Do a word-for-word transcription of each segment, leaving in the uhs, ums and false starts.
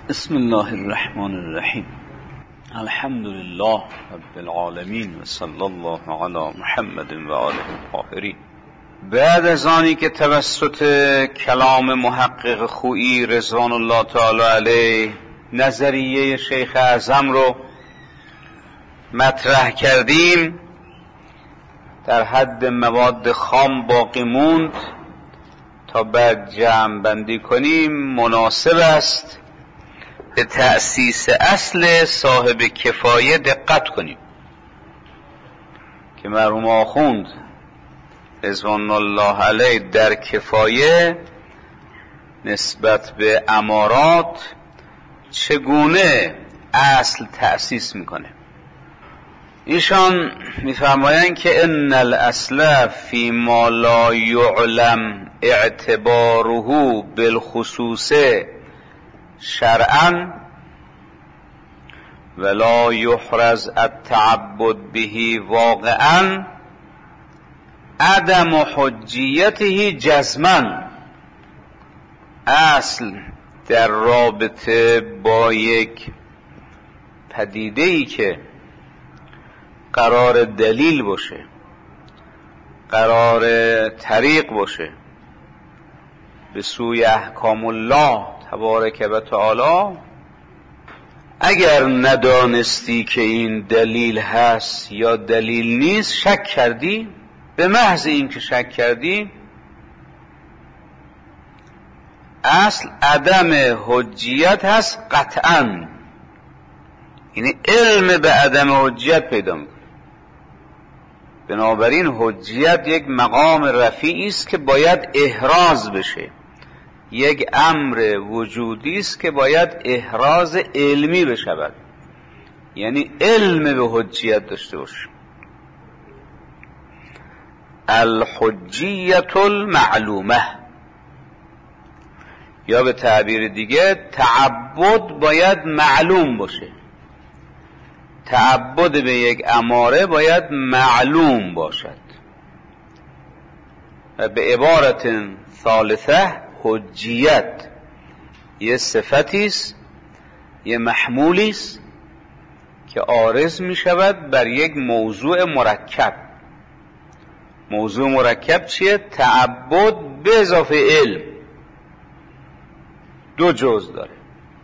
بسم الله الرحمن الرحیم. الحمد لله رب العالمین و صلی الله علی محمد و آله الطاهرین. بعد از آنی که توسط کلام محقق خویی رضوان الله تعالی علیه نظریه شیخ اعظم رو مطرح کردیم، در حد مواد خام باقی موند تا بعد جمع بندی کنیم. مناسب است به تأسیس اصل صاحب کفایه دقت کنیم که مرحوم آخوند رضوان الله علیه در کفایه نسبت به امارات چگونه اصل تأسیس میکنه. ایشان میفرمایند که ان الاصل فی ما لا یعلم اعتباره بالخصوص شرعا ولا یحرز التعبد به واقعا عدم حجیته جزما. اصل در رابطه با یک پدیده‌ای که قرار دلیل باشه، قرار طریق باشه به سوی احکام الله تبارک و تعالی، اگر ندانستی که این دلیل هست یا دلیل نیست، شک کردی، به محض این که شک کردی اصل عدم حجیت هست قطعا. یعنی علم به عدم حجیت پیدا میکنه. بنابراین حجیت یک مقام رفیعی است که باید احراز بشه، یک امر وجودی است که باید احراز علمی بشود، یعنی علم به حجیت داشته باشه. الحجیت المعلومه، یا به تعبیر دیگه تعبد باید معلوم باشه. تعبد به یک اماره باید معلوم باشد. و به عبارت ثالثه حجیت یه صفتی است، یه محمولی است که عارض می شود بر یک موضوع مرکب. موضوع مرکب چیه؟ تعبد به اضافه علم. دو جزء داره،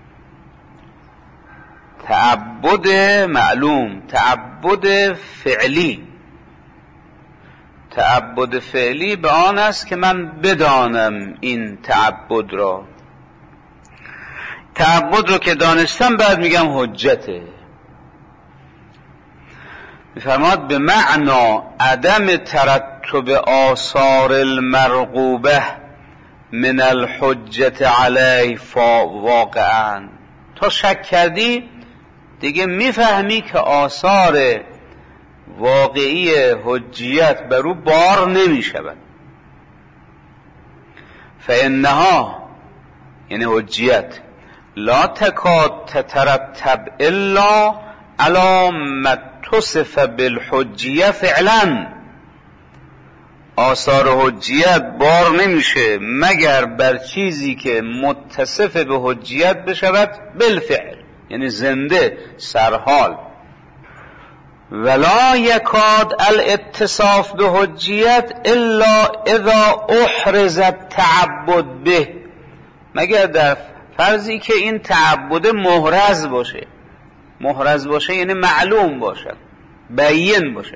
تعبد معلوم، تعبد فعلی. تعبد فعلی به آن است که من بدانم این تعبد را. تعبد رو که دانستم بعد میگم حجته. میفرماد به معنا عدم ترتب آثار المرغوبه من الحجت علیه واقعا. تا شک کردی دیگه میفهمی که آثار واقعی حجیت بر او بار نمی شود. فانها یعنی حجیت لا تکاد تترتب الا علی ما تصف بالحجیه فعلا. آثار حجیت بار نمیشه مگر بر چیزی که متصف به حجیت بشود بالفعل، یعنی زنده، سرحال. ولا یکاد الاتصاف به حجیت الا اذا احرز التعبد به، مگر در فرضی که این تعبد محرز باشه. محرز باشه یعنی معلوم باشد، بیان باشه.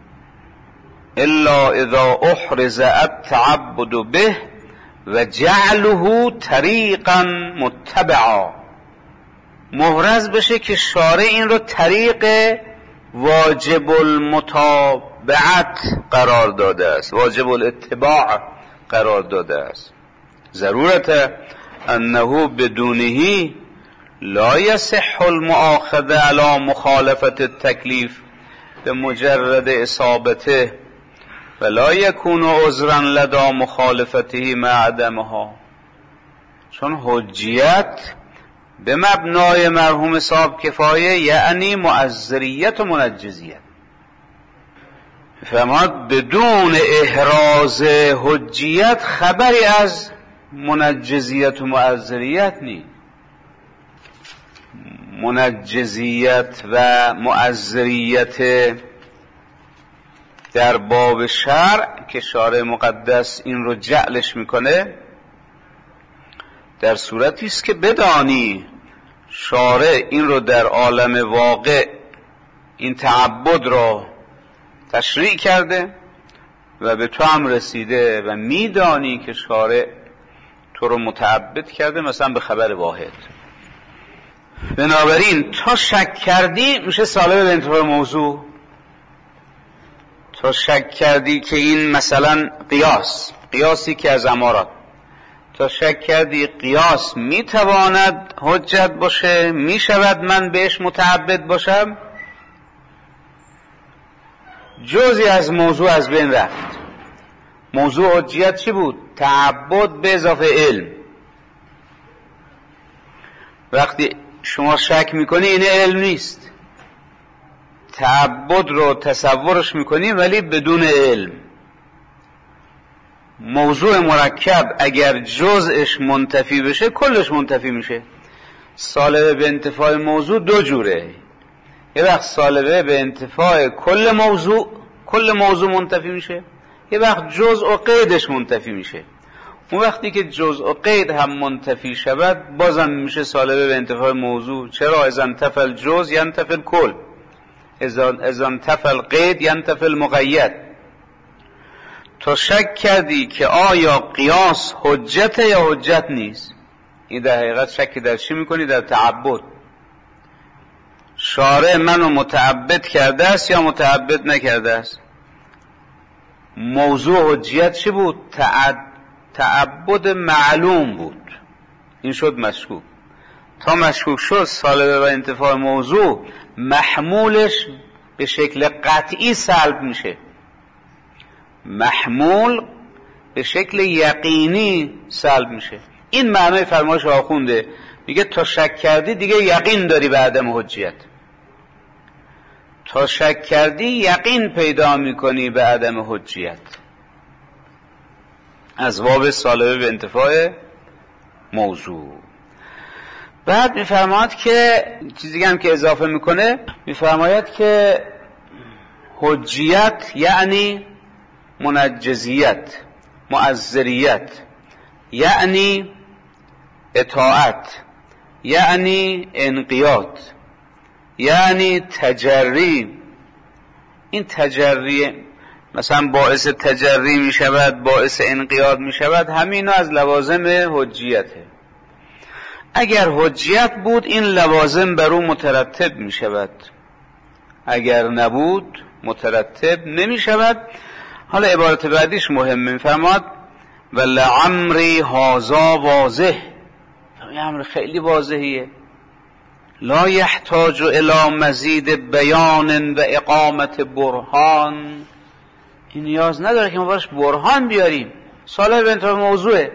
الا اذا احرز التعبد به و جعله طریقا متبعا. محرز بشه که شارع این رو طریق واجب المتابعت قرار داده است، واجب الاتباع قرار داده است. ضرورت انه بدونه لا یصح المؤاخذه علی مخالفت التکلیف به مجرد اصابته ولا یکون عذرا لدى مخالفته مع عدمها. چون حجیت به مبنای مرحوم صاحب کفایه یعنی معذریت و منجزیت. فرماد بدون احراز حجیت خبری از منجزیت و معذریت نیست. منجزیت و مؤزریت در باب شرع که شارع مقدس این رو جعلش میکنه، در صورتی است که بدانی شارع این رو در عالم واقع این تعبد را تشریع کرده و به تو هم رسیده و میدانی که شارع تو رو متعبد کرده، مثلا به خبر واحد. بنابراین تا شک کردی میشه سالب به انتفاع موضوع. تا شک کردی که این مثلا قیاس قیاسی که از امارات، تا شک کردی قیاس میتواند حجت باشه، میشود من بهش متعبد باشم، جزئی از موضوع از بین رفت. موضوع حجیت چی بود؟ تعبد به اضافه علم. وقتی شما شک میکنی این علم نیست، تعبد رو تصورش میکنی ولی بدون علم. موضوع مرکب اگر جزءش منتفی بشه کلش منتفی میشه. سالبه به انتفاع موضوع دو جوره، یه وقت سالبه به انتفاع کل موضوع، کل موضوع منتفی میشه، یه وقت جزء و قیدش منتفی میشه. اون وقتی که جزء و قید هم منتفی شود بازم میشه سالبه به انتفاع موضوع. چرا؟ اذا انتفى الجزء ينتفي الكل، اذا انتفى القید ينتفي المقید. تو شک کردی که آیا قیاس حجت یا حجت نیست، این در حقیقت شک در چی میکنی؟ در تعبد. شارع منو متعبد کرده است یا متعبد نکرده است؟ موضوع حجیت چی بود؟ تعبد معلوم بود، این شد مشکوک. تا مشکوک شد سالبه و انتفاع موضوع محمولش به شکل قطعی سلب میشه، محمول به شکل یقینی سلب میشه. این معنای فرمایش آخونده، میگه تا شک کردی دیگه یقین داری به عدم حجیت. تا شک کردی یقین پیدا میکنی به عدم حجیت. از باب سالبه به انتفاع موضوع. بعد میفرماید که چیزی هم که اضافه میکنه، میفرماید که حجیت یعنی منجزیت، مؤزریت، یعنی اطاعت، یعنی انقیاد، یعنی تجری. این تجری مثلا باعث تجری می شود، باعث انقیاد می شود، همین از لوازم حجیته. اگر حجیت بود این لوازم بر او مترتب می شود، اگر نبود مترتب نمی شود. حالا عبارت بعدیش مهمه، می فرماد و لعمری هازا واضح. این امر خیلی واضحیه، لا یحتاج الی مزید بیان و اقامت برهان. این نیاز نداره که ما براش برهان بیاریم، سالب به انتفاع موضوعه.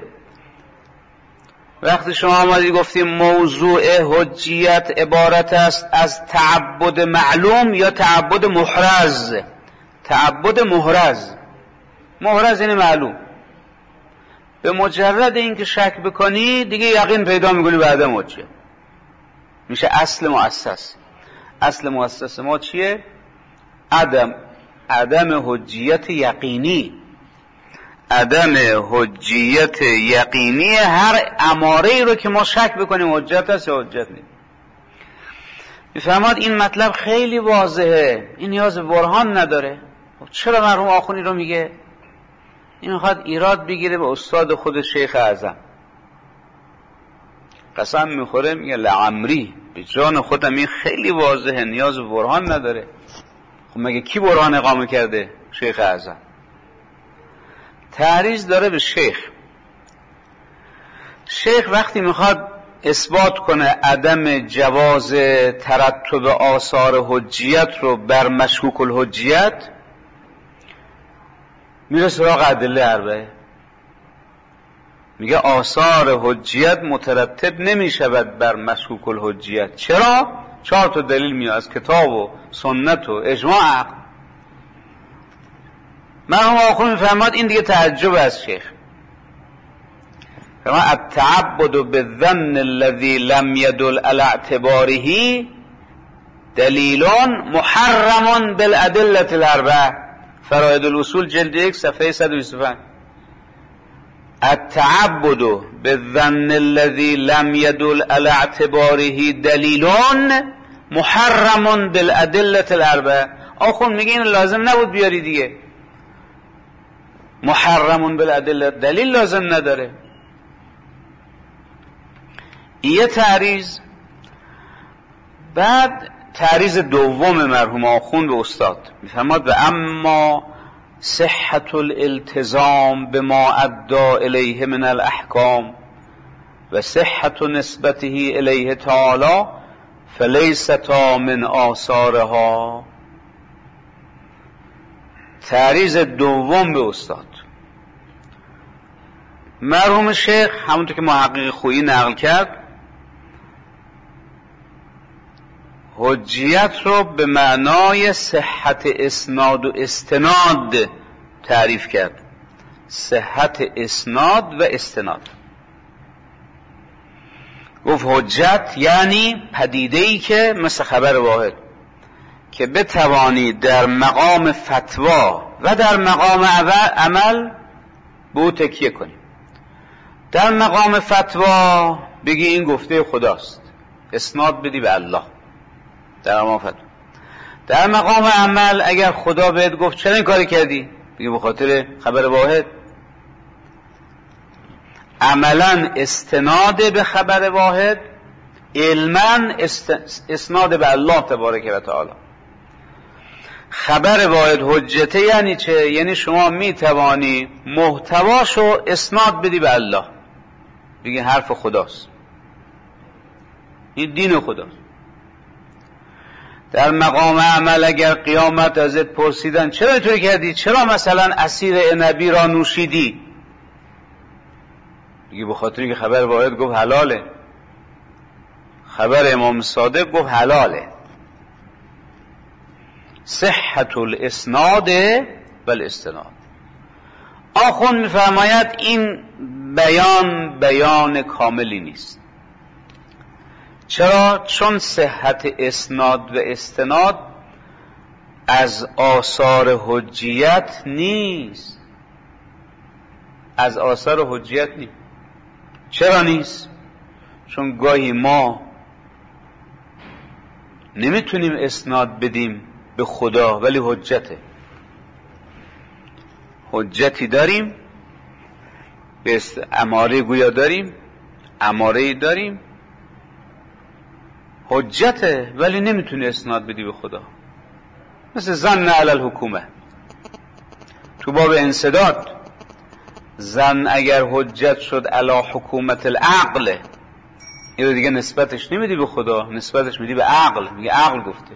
وقتی شما آمدی گفتیم موضوع حجیت عبارت است از تعبد معلوم یا تعبد محرز. تعبد محرز، محرز یعنی معلوم. به مجرد اینکه شک بکنی دیگه یقین پیدا میکنی به عدم حجیت، میشه اصل مؤسس. اصل مؤسس ما چیه؟ عدم عدم حجیت یقینی. عدم حجیت یقینی هر اماره ای رو که ما شک بکنیم حجت است یا حجت نیست. میفهماد این مطلب خیلی واضحه، این نیاز به برهان نداره. چرا مرحوم آخونی رو میگه؟ این میخواد ایراد بگیره به استاد خود شیخ اعظم. قسم میخوره میگه لعمری، به جان خودم این خیلی واضحه، نیاز به برهان نداره. خب مگه کی برهان اقامه کرده؟ شیخ اعظم. تعریض داره به شیخ. شیخ وقتی میخواد اثبات کنه عدم جواز ترتب آثار حجیت رو بر مشکوک الحجیت، میره سراغ ادله اربعه. میگه آثار حجیت مترتب نمی شود بر مشکوک الحجیت. چرا؟ چهار تا دلیل میاد از کتاب و سنت و اجماع عقل. مرحوم آخوند میفرماد این دیگه تعجب از شیخ. فما التعبد بالظن الذي لم يدل على اعتباره دلیل محرم بالادله الاربعه. فرائد الاصول جلد یک صفحه صد و بیست و پنج. التعبد بالظن الذي لم يدل على اعتباره دلیل محرم بالادله الاربعه. آخون میگه این لازم نبود بیاری دیگه، محرم بالادله، دلیل لازم نداره. یه تعریض. بعد تعریض دوم مرحوم آخون به استاد میفرماد و اما صحت الالتزام بما ادى الیه من الاحکام و صحت نسبته الیه تعالی فلیستا من آثارها. تعریض دوم به استاد. مرحوم شیخ همونطور که محقق خویی نقل کرد حجیت رو به معنای صحت اسناد و استناد تعریف کرد. صحت اسناد و استناد. گفت حجت یعنی پدیده‌ای که مثل خبر واحد که بتوانی در مقام فتوا و در مقام عمل به او تکیه کنی. در مقام فتوا بگی این گفته خداست، اسناد بدی به الله در مقام فتوا. در مقام عمل اگر خدا بهت گفت چرا این کاری کردی، بگی به خاطر خبر واحد. عملا استناد به خبر واحد، علما اسناد به الله تبارک و تعالی. خبر واحد حجته یعنی چه؟ یعنی شما می توانی محتواشو اسناد بدی به الله، بگی حرف خداست، این دین خداست. در مقام عمل اگر قیامت ازت پرسیدن چرا اینطوری کردی، چرا مثلا عصیر عنبی را نوشیدی، بگی به خاطر اینکه خبر واحد گفت حلاله، خبر امام صادق گفت حلاله. صحت الاسناد و الاستناد. آخوند میفرماید این بیان بیان کاملی نیست. چرا؟ چون صحت اسناد و استناد از آثار حجیت نیست. از آثار حجیت نیست. چرا نیست؟ چون گاهی ما نمیتونیم اسناد بدیم به خدا ولی حجته. حجتی داریم، به اماره گویا داریم، اماره داریم، حجته ولی نمیتونی اسناد بدی به خدا. مثل ظن علی الحکومه تو باب انسداد، ظن اگر حجت شد علی حکومت العقل، این دیگه نسبتش نمیدی به خدا، نسبتش میدی به عقل، میگه عقل گفته.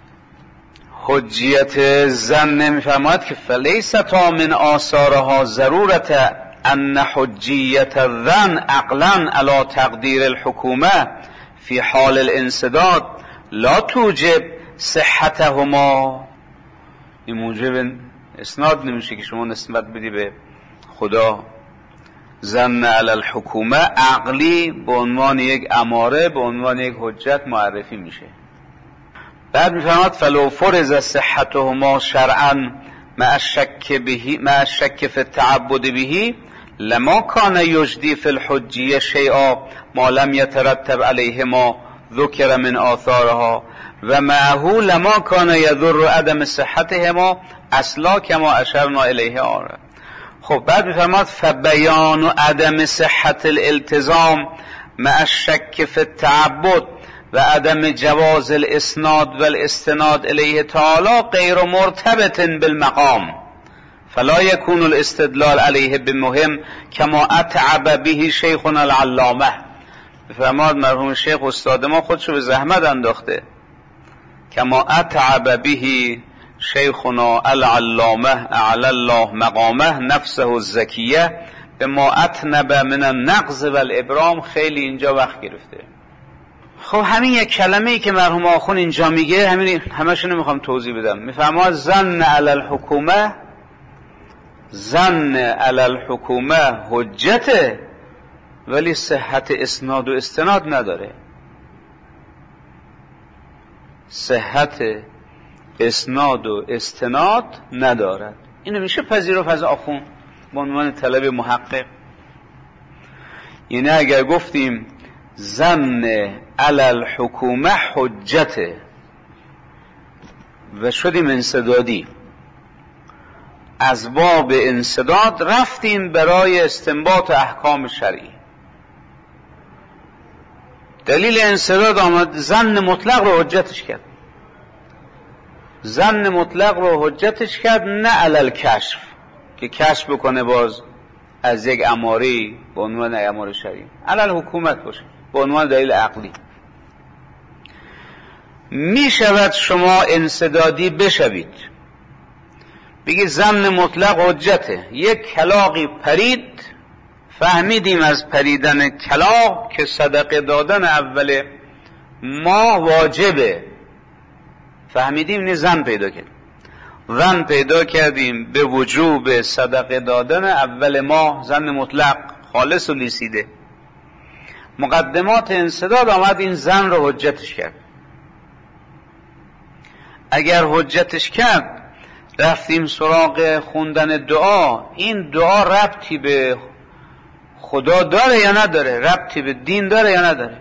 حجیت ظن نمیفرماید که فلیستا من آثارها ضرورت ان حجیت الظن عقلا علی تقدیر الحکومه فی حال الانسداد لا توجب صحتهما. این موجب اسناد نمیشه که شما نسبت بدی به خدا. ظن علی الحکومه عقلی به عنوان یک اماره، به عنوان یک حجت معرفی میشه. بعد میفرماد فلو فرض صحتهما شرعا مع الشک به مع الشک فی التعبد به لما کان یجدی فی الحجیه شیئا ما لم یترتب علیهما ذکر من آثارها و معه لما کان یضر عدم صحتهما اصلا کما اشرنا الیه آره. خب بعد میفرماد فبیان عدم صحت الالتزام مع الشک فی التعبد و عدم جواز الاسناد و الاستناد الیه تعالی غیر مرتبط بالمقام فلا یکون الاستدلال علیه بمهم کما اتعب به شیخنا العلامه. بفرماد مرحوم شیخ استاد ما خودشو به زحمت انداخته. کما اتعب به شیخنا العلامه اعلی الله مقامه نفسه الزکیه به ما اتنب من النقض و الابرام. خیلی اینجا وقت گرفته. خب همین یک کلمه ای که مرحوم آخون اینجا میگه، همین همشون رو میخوام توضیح بدم. میفرماد ظن علی الحکومه، ظن علی الحکومه حجته ولی صحت اسناد و استناد نداره. صحت اسناد و استناد ندارد. اینو میشه پذیرفت از آخوند به عنوان طلب محقق. یعنی اگر گفتیم ظن علی الحکومه حجته و شدیم انسدادی، از باب انسداد رفتیم برای استنباط احکام شرعی. دلیل انسداد آمد، ظن مطلق رو حجتش کرد. ظن مطلق رو حجتش کرد، نه علل کشف که کشف بکنه باز از یک اماری به عنوان امار شرعی، علل حکومت باشه به عنوان دلیل عقلی. می شود شما انسدادی بشوید، بگید ظن مطلق حجته. یک کلاغی پرید، فهمیدیم از پریدن کلاغ که صدقه دادن اول ماه واجبه، فهمیدیم، نه ظن پیدا کردیم. ظن پیدا کردیم به وجوب صدقه دادن اول ماه، ظن مطلق خالص و لیسیده. مقدمات انسداد آمد این ظن رو حجتش کرد. اگر حجتش کرد رفتیم سراغ خوندن دعا. این دعا ربطی به خدا داره یا نداره؟ ربطی به دین داره یا نداره؟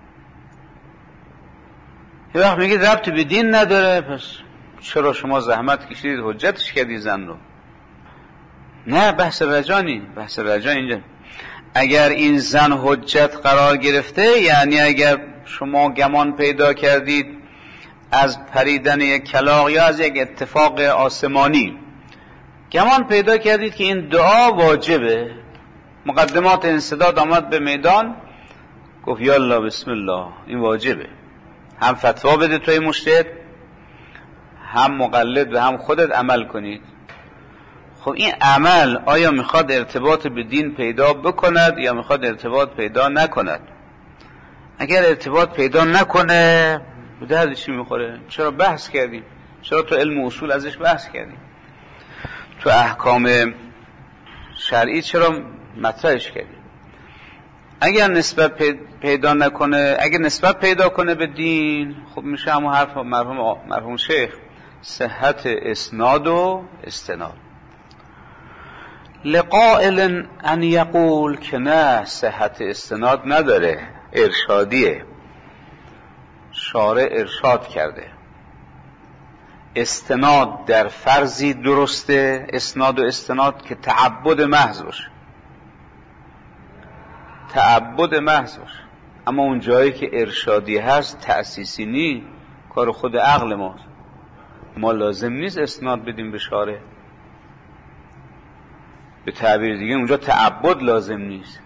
یه وقت میگید ربطی به دین نداره، پس چرا شما زحمت کشیدید حجتش کردید زن رو؟ نه، بحث رجا نی، بحث رجا اینجا. اگر این زن حجت قرار گرفته، یعنی اگر شما گمان پیدا کردید از پریدن یک کلاغ یا از یک اتفاق آسمانی گمان پیدا کردید که این دعا واجبه، مقدمات انسداد آمد به میدان، گفت یالله بسم الله این واجبه، هم فتوا بده توی مجتهد، هم مقلد و هم خودت عمل کنید. خب این عمل آیا میخواد ارتباط به دین پیدا بکند یا میخواد ارتباط پیدا نکند؟ اگر ارتباط پیدا نکنه به درد چی میخوره؟ چرا بحث کردیم؟ چرا تو علم اصول ازش بحث کردیم؟ تو احکام شرعی چرا مطرحش کردیم؟ اگر نسبت پیدا نکنه، اگر نسبت پیدا کنه به دین، خب میشه همون حرف مرحوم مرحوم شیخ، صحت اسناد و استناد. لقائل ان یقول که نه صحت استناد نداره، ارشادیه، شارع ارشاد کرده. استناد در فرضی درسته، اسناد و استناد که تعبد محض باشه، تعبد محض باشه. اما اون جایی که ارشادی هست تأسیسی نی، کار خود عقل ماست. ما لازم نیست اسناد بدیم به شارع. به تعبیر دیگه اونجا تعبد لازم نیست.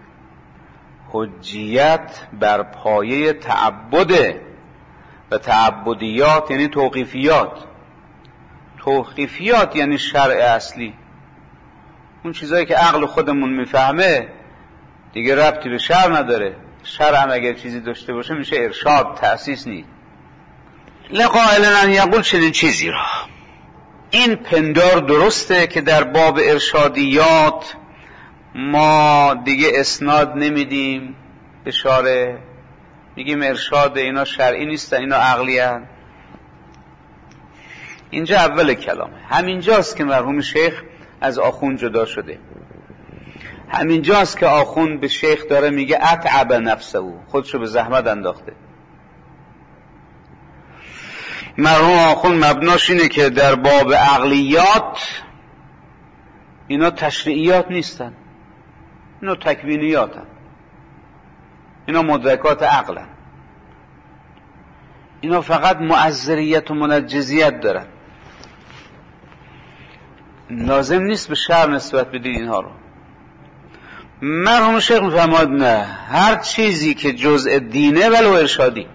حجیت بر پایه تعبده و تعبدیات یعنی توقیفیات. توقیفیات یعنی شرع اصلی، اون چیزایی که عقل خودمون میفهمه دیگه ربطی به شرع نداره. شرع هم اگر چیزی داشته باشه میشه ارشاد، تأسیس نیست. لقائل ان یقول چنین چیزی را، این پندار درسته که در باب ارشادیات ما دیگه اسناد نمیدیم به شارع، میگیم ارشاد، اینا شرعی نیستن، اینا عقلی هستن. اینجا اول کلامه، همینجاست که مرحوم شیخ از آخوند جدا شده. همینجاست که آخوند به شیخ داره میگه اتعب نفسه، خودشو به زحمت انداخته. مرحوم آخوند مبناش اینه که در باب عقلیات اینا تشریعیات نیستن، اینا تکوینیات هن. اینا مدرکات عقلن، اینا فقط معذریت و منجزیت دارن. لازم نیست به شرع نسبت بدید اینها رو. مرحوم شیخ میفرماد نه، هر چیزی که جزء دینه ولو ارشادی،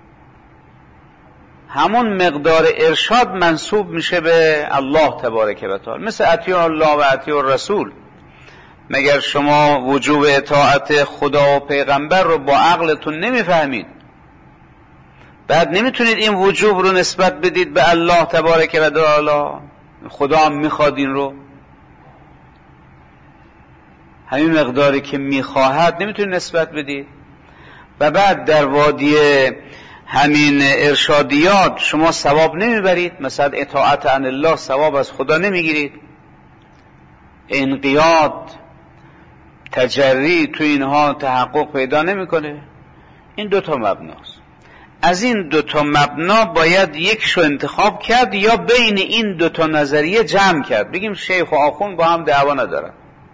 همون مقدار ارشاد منسوب میشه به الله تبارک و تعالی. مثل اطیع الله و اطیع الرسول. مگر شما وجوب اطاعت خدا و پیغمبر رو با عقلتون نمیفهمید؟ بعد نمیتونید این وجوب رو نسبت بدید به الله تبارک و تعالی. خدا هم میخواد این رو. همین مقداری که میخواهد نمیتونید نسبت بدید. و بعد در وادی همین ارشادیات شما ثواب نمیبرید، مثلا اطاعت عن الله ثواب از خدا نمیگیرید، انقیاد تجری تو اینها تحقق پیدا نمیکنه. این دوتا مبناست. از این دوتا مبنا باید یکشو انتخاب کرد یا بین این دوتا نظریه جمع کرد. بگیم شیخ و آخوند با هم دعوا ندارن،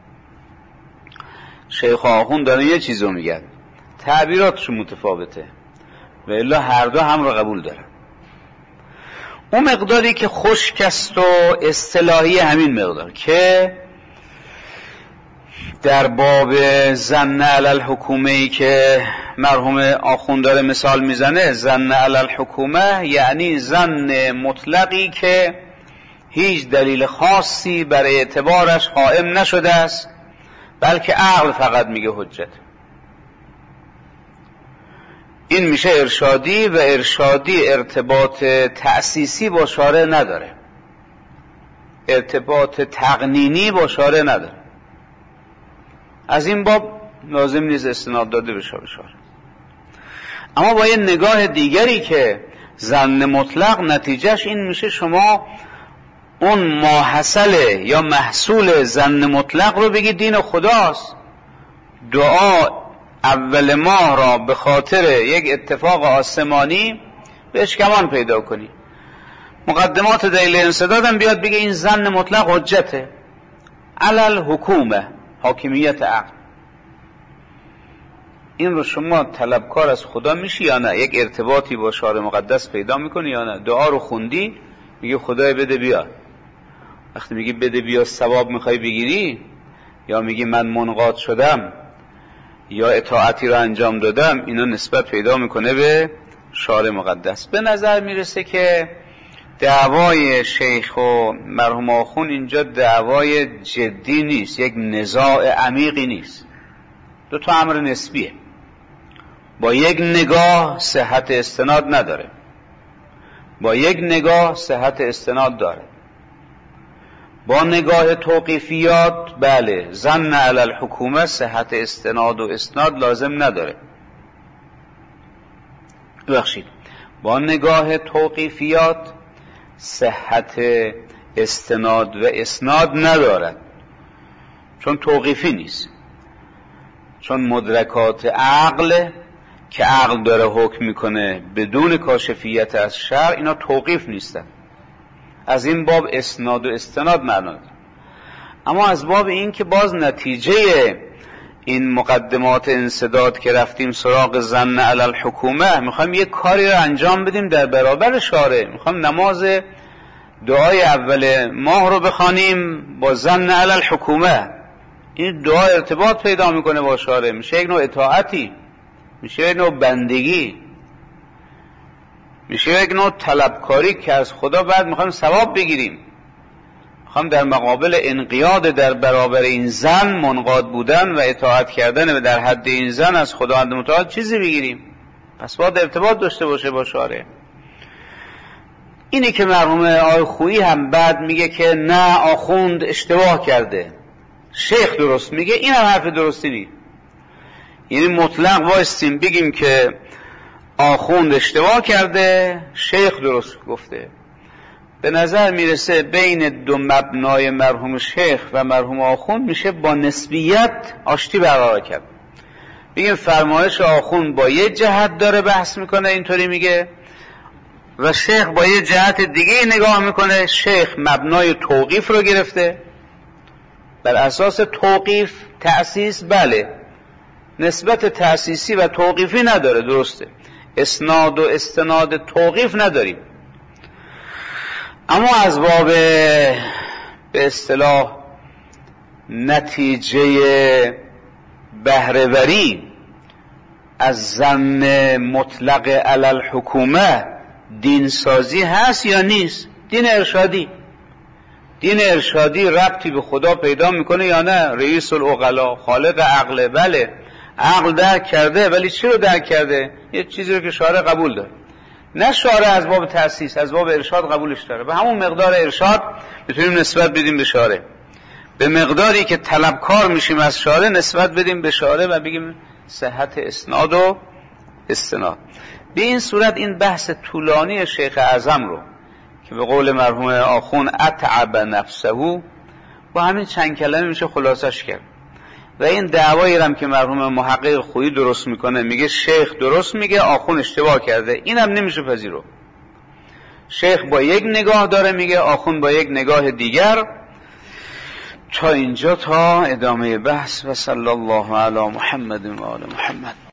شیخ و آخوند دارن یه چیزو میگن، تعبیراتشون متفاوته و الا هر دو هم رو قبول دارن. اون مقداری که خشک است و اصطلاحی همین مقدار که در باب ظن علی الحکومه ای که مرحوم آخوند داره مثال میزنه، ظن علی الحکومه یعنی ظن مطلقی که هیچ دلیل خاصی برای اعتبارش قائم نشده است، بلکه عقل فقط میگه حجت. این میشه ارشادی و ارشادی ارتباط تأسیسی با شارع نداره، ارتباط تقنینی با شارع نداره. از این باب لازم نیست استناد داده بشه به شارع. اما با یه نگاه دیگری که ظن مطلق نتیجهش این میشه شما اون ماحصل یا محصول ظن مطلق رو بگید دین خداست، دعا اول ماه را به خاطر یک اتفاق آسمانی بهش کمان پیدا کنی، مقدمات دلیل انسداد هم بیاد بگه این ظن مطلق حجته علل حکومه، حاکمیت عقل. این رو شما طلبکار از خدا میشی یا نه؟ یک ارتباطی با شارع مقدس پیدا میکنی یا نه؟ دعا رو خوندی میگه خدای بده بیا، وقتی میگی بده بیا ثواب میخوای بگیری، یا میگی من منقاد شدم یا اطاعتی رو انجام دادم، اینا نسبت پیدا میکنه به شارع مقدس. به نظر میرسه که دعوای شیخ و مرحوم آخوند اینجا دعوای جدی نیست، یک نزاع عمیقی نیست، دو تا امر نسبیه. با یک نگاه صحت استناد نداره، با یک نگاه صحت استناد داره. با نگاه توقیفیات بله ظن علی الحکومه صحت استناد و اسناد لازم نداره. ببخشید، با نگاه توقیفیات صحت استناد و اسناد ندارد، چون توقیفی نیست، چون مدرکات عقل که عقل داره حکم میکنه بدون کاشفیت از شرع، اینا توقیف نیستن. از این باب اسناد و استناد معنی. اما از باب این که باز نتیجه این مقدمات انسداد که رفتیم سراغ ظن علی الحکومه، میخوایم یک کاری رو انجام بدیم در برابر شارع، میخوایم نماز دعای اول ماه رو بخوانیم با ظن علی الحکومه، این دعا ارتباط پیدا میکنه با شارع، میشه یک نوع اطاعتی، میشه یک نوع بندگی، میشه یک نوع طلبکاری که از خدا بعد میخوایم ثواب بگیریم، میخوایم در مقابل انقیاد در برابر این ظن، منقاد بودن و اطاعت کردن و در حد این ظن از خداوند متعال چیزی بگیریم. پس باید ارتباط داشته باشه با شارع. اینی که مرحوم آقای خویی هم بعد میگه که نه آخوند اشتباه کرده، شیخ درست میگه، این هم حرف درستی نیست. یعنی مطلق وایستیم بگیم که آخوند اشتباه کرده، شیخ درست گفته. به نظر میرسه بین دو مبنای مرحوم شیخ و مرحوم آخوند میشه با نسبیت آشتی برقرار کرد. بگیم فرمایش آخوند با یه جهت داره بحث میکنه، اینطوری میگه، و شیخ با یه جهت دیگه نگاه میکنه. شیخ مبنای توقیف رو گرفته، بر اساس توقیف تأسیس بله، نسبت تأسیسی و توقیفی نداره، درسته، اسناد و استناد توقیف نداریم. اما از باب به اصطلاح نتیجه بهره‌وری از ظن مطلق علی الحکومه دینسازی هست یا نیست؟ دین ارشادی، دین ارشادی ربطی به خدا پیدا میکنه یا نه؟ رئیس العقلا، خالق عقل، بله عقل درک کرده، ولی چی رو درک کرده؟ یه چیزی رو که شارع قبول داره. نه شارع از باب تأسیس، از باب ارشاد قبولش داره. به همون مقدار ارشاد میتونیم نسبت بدیم به شارع. به مقداری که طلبکار میشیم از شارع نسبت بدیم به شارع و بگیم صحت اسناد و استناد. به این صورت این بحث طولانی شیخ اعظم رو که به قول مرحوم آخون اتعب نفسه با همین چند کلمه میشه خلاصش کرد. و این دعوایی هم که مرحوم محقق خویی درست میکنه، میگه شیخ درست میگه آخون اشتباه کرده، این هم نمیشه پذیرو. شیخ با یک نگاه داره میگه، آخون با یک نگاه دیگر. تا اینجا تا ادامه بحث. و صلی الله علی محمد و آل محمد.